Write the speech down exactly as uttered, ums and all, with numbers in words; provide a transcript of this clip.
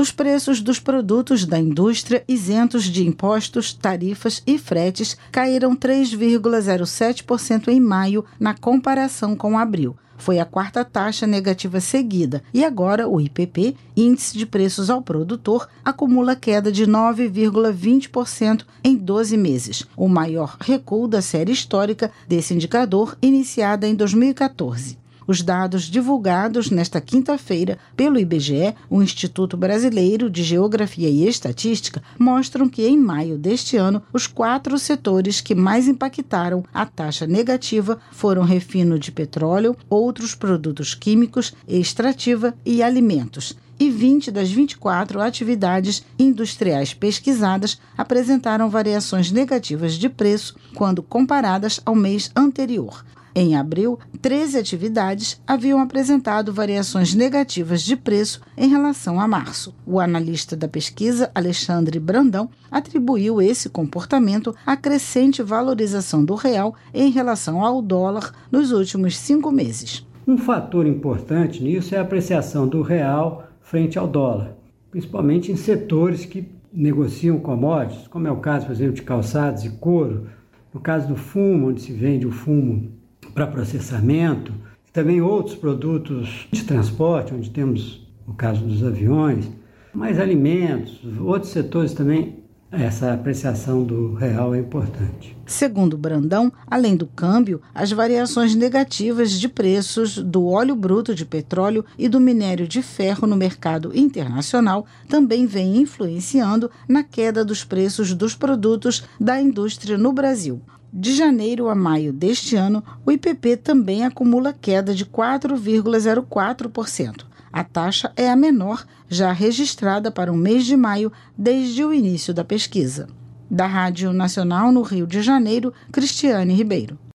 Os preços dos produtos da indústria isentos de impostos, tarifas e fretes caíram três vírgula zero sete por cento em maio na comparação com abril. Foi a quarta taxa negativa seguida e agora o I P P, Índice de Preços ao Produtor, acumula queda de nove vírgula vinte por cento em doze meses, o maior recuo da série histórica desse indicador, iniciada em dois mil e quatorze. Os dados divulgados nesta quinta-feira pelo I B G E, o Instituto Brasileiro de Geografia e Estatística, mostram que em maio deste ano, os quatro setores que mais impactaram a taxa negativa foram refino de petróleo, outros produtos químicos, extrativa e alimentos. E vinte das vinte e quatro atividades industriais pesquisadas apresentaram variações negativas de preço quando comparadas ao mês anterior. Em abril, treze atividades haviam apresentado variações negativas de preço em relação a março. O analista da pesquisa, Alexandre Brandão, atribuiu esse comportamento à crescente valorização do real em relação ao dólar nos últimos cinco meses. Um fator importante nisso é a apreciação do real frente ao dólar, principalmente em setores que negociam commodities, como é o caso, por exemplo, de calçados e couro, no caso do fumo, onde se vende o fumo para processamento, também outros produtos de transporte, onde temos o caso dos aviões, mais alimentos, outros setores também, essa apreciação do real é importante. Segundo Brandão, além do câmbio, as variações negativas de preços do óleo bruto de petróleo e do minério de ferro no mercado internacional também vêm influenciando na queda dos preços dos produtos da indústria no Brasil. De janeiro a maio deste ano, o I P P também acumula queda de quatro vírgula zero quatro por cento. A taxa é a menor já registrada para o mês de maio desde o início da pesquisa. Da Rádio Nacional no Rio de Janeiro, Cristiane Ribeiro.